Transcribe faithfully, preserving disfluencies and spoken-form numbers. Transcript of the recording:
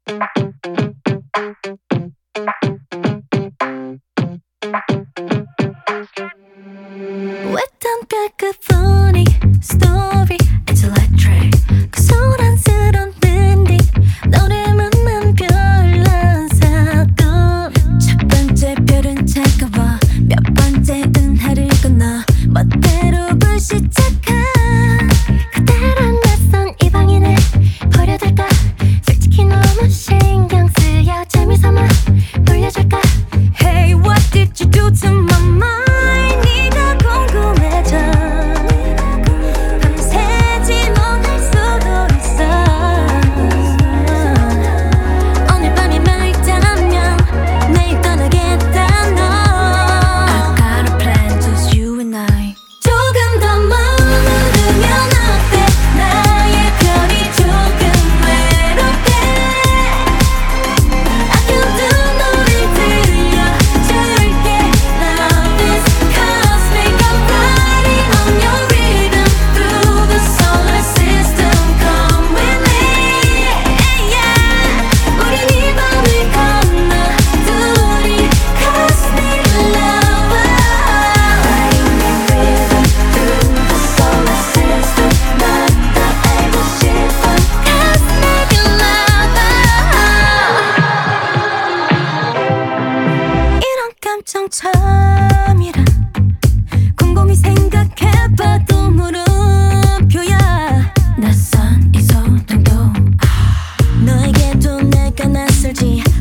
Wet cacophony story, it's electric. 그 소란스런 밴딩 노래만 난 별난 사건. 첫 번째 별은 차가워 몇 번째 은하를 건너 멋대로 불시착한 그대란 낯선 이 방인을 버려둘까. 솔직히 너무 신경 쓰여 재미삼아 놀려줄까. Hey, what did you do to my mind? 처음이란 곰곰이 생각해봐도 물음표야. 낯선 이 소동도 너에게도 내가 낯설지.